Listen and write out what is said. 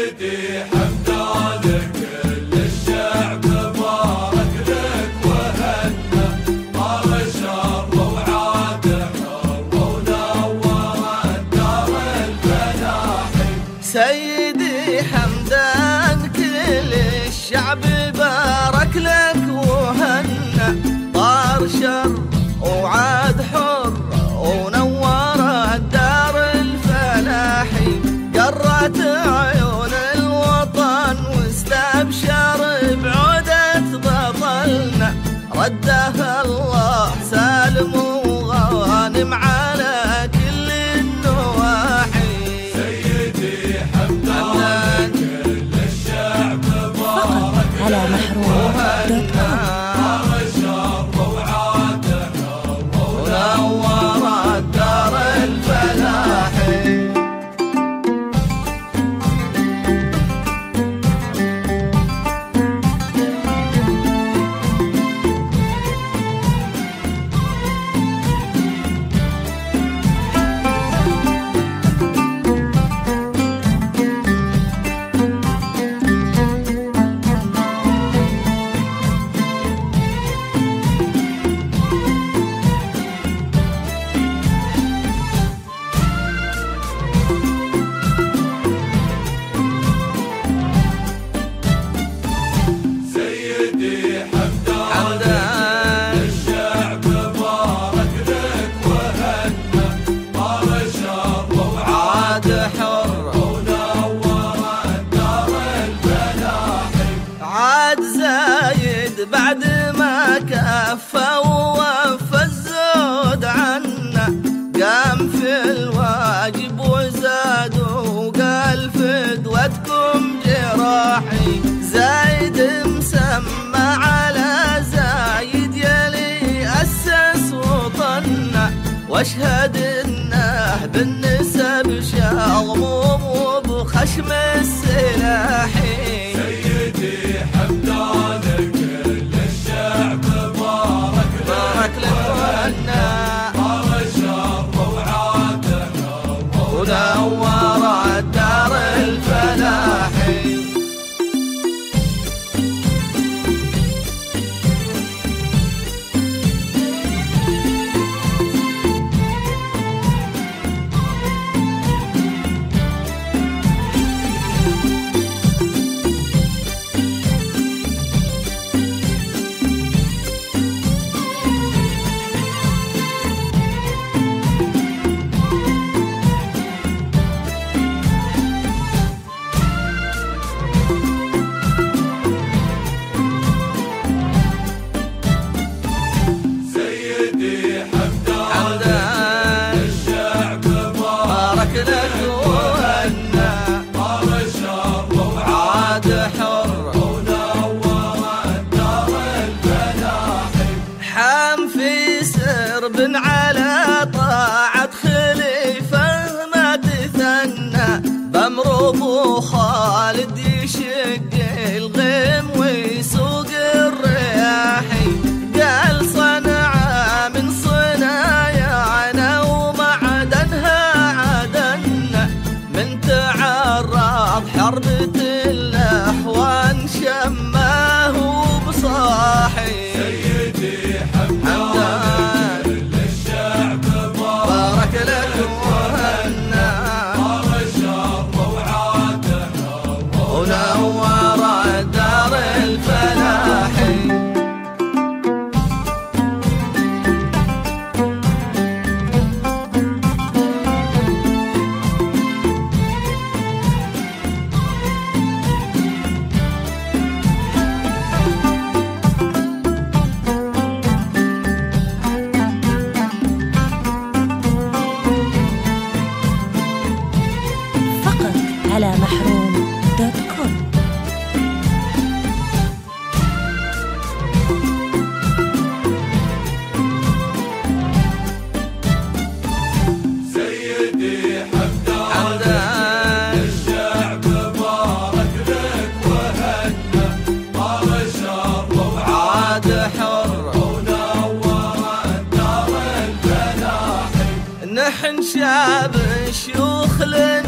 سيدي حمدان كل الشعب بارك لك وهنا، طال الشر وعاد حر ونور الدار الفلاحي. سيدي حمدان كل الشعب بارك لك وهنا، طار شر وعاد حر ونور الدار الفلاحي. قرت عيون الوطن واستبشر بعودة بطلنا، رده الله سالم وغانم على كل النواحي. سيدي حمدان كل الشعب بارك على محروم طال الشر وعاد حر ونور الدار الفلاحي. سيدي حمدان الشعب بارك لك وهنا، طال الشر وعاد حر ونور الدار الفلاحي. عاد زايد بعد ما كفى ووفى الزود عنا، قام في الواجب وزاد وقال فدوتكم جراحي. زايد مسمى على زايد يلي أسس وطنا، واشهد انه بالنسب شاغموم وبخشم السلاحي. سيدي حمدان كل الشعب بارك لك وهنا، طال الشر وعاد حر ونور الدار الفلاحي. سيدي حمدان الشعب بارك لك وهنا، طال الشر وعاد حر ونور الدار الفلاحي. حام في سرب على طاعة خليفة ما تثنى، بأمر أبو خالد يشق الغيم ويسوق الرياحي. قال صنعاء من صنايعنا ومعدنها عدنا، من تعرض حربة الأحوان شماه بصاحي. سيدي حمدان كل الشعب بارك لك وهنا، طال الشر وعاد حر ونور الدار الفلاحي. فقط على محروم دوت كوم. سيدي حمدان الشعب بارك لك وهنا، طال الشر وعاد حر ونور الدار الفلاحي. نحن شاب شيوخ لنا